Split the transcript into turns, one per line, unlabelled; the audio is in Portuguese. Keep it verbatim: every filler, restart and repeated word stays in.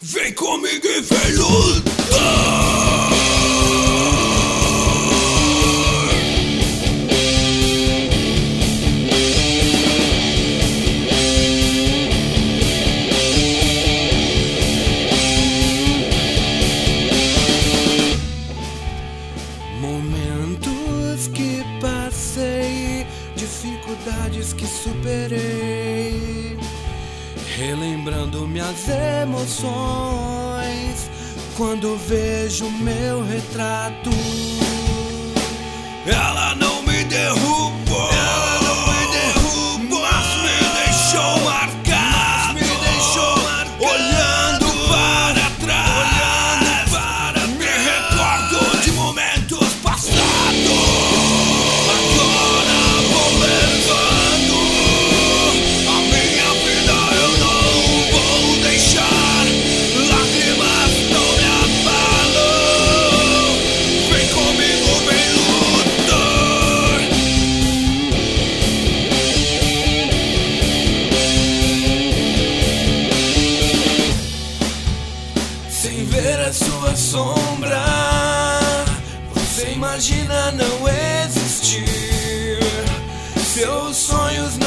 Vem comigo e vem lutar. Momentos que passei, dificuldades que superei, relembrando minhas emoções quando vejo meu retrato. Ela não me derrubou, ela não me derrubou, mas me deixou marcado, mas me deixou marcado. Olhando para trás, olhando para me recordo de momentos passados. Agora vou levando a minha vida, eu não vou deixar. Lágrimas não me abalam. Vem comigo, vem lutar. Sem ver a sua sombra, você imagina não existir. Seus sonhos não